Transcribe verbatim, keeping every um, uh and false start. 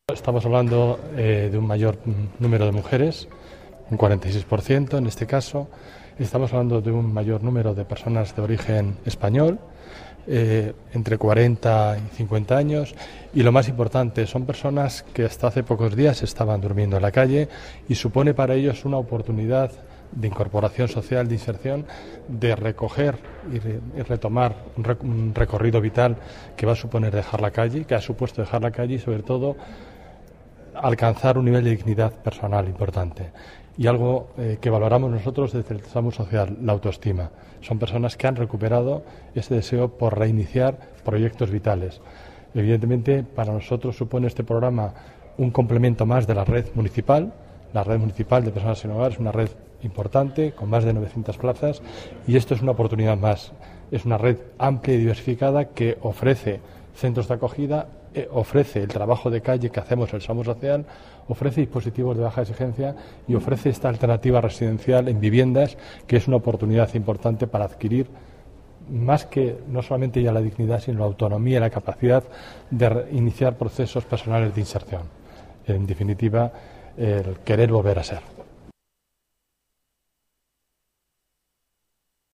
Estamos hablando eh, de un mayor número de mujeres, un cuarenta y seis por ciento en este caso. Estamos hablando de un mayor número de personas de origen español, eh, entre cuarenta y cincuenta años, y lo más importante, son personas que hasta hace pocos días estaban durmiendo en la calle y supone para ellos una oportunidad de incorporación social, de inserción, de recoger y, re, y retomar un, rec, un recorrido vital que va a suponer dejar la calle, que ha supuesto dejar la calle y sobre todo alcanzar un nivel de dignidad personal importante. Y algo eh, que valoramos nosotros desde el SAMU Social, la autoestima. Son personas que han recuperado ese deseo por reiniciar proyectos vitales. Evidentemente, para nosotros supone este programa un complemento más de la red municipal. La red municipal de personas sin hogar es una red importante, con más de novecientas plazas, y esto es una oportunidad más. Es una red amplia y diversificada que ofrece centros de acogida, eh, ofrece el trabajo de calle que hacemos el SAMU Social, ofrece dispositivos de baja exigencia y ofrece esta alternativa residencial en viviendas, que es una oportunidad importante para adquirir más que no solamente ya la dignidad, sino la autonomía y la capacidad de iniciar procesos personales de inserción. En definitiva, el querer volver a ser.